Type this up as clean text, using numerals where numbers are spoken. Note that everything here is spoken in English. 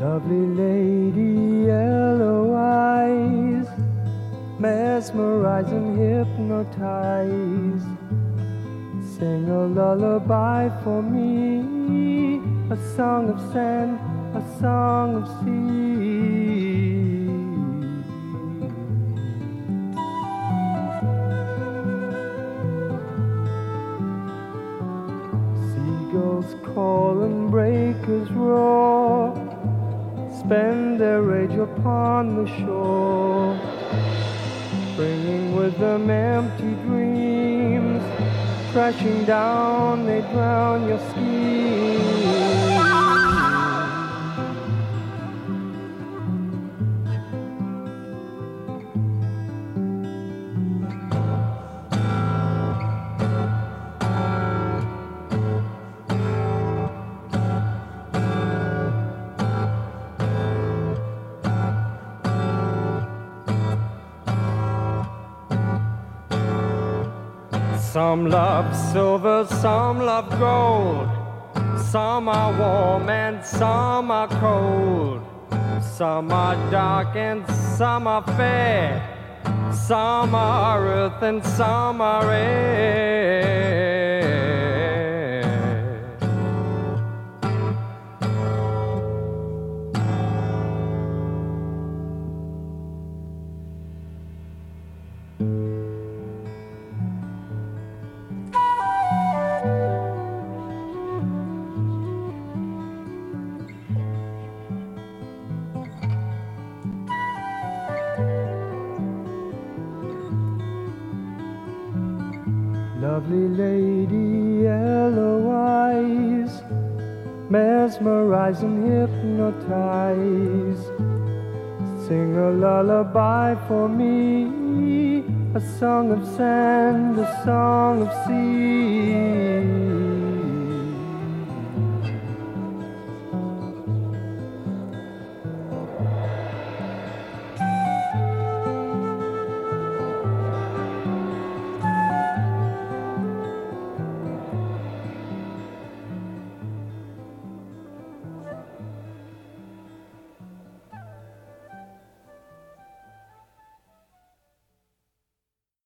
Lovely lady, yellow eyes, mesmerize and hypnotize. Sing a lullaby for me, a song of sand, a song of sea. Seagulls call and breakers roar, spend their rage upon the shore, bringing with them empty dreams. Crashing down, they drown your schemes. Some love silver, some love gold. Some are warm and some are cold. Some are dark and some are fair. Some are earth and some are air. Lovely lady, yellow eyes, mesmerize and hypnotize. Sing a lullaby for me, a song of sand, a song of sea.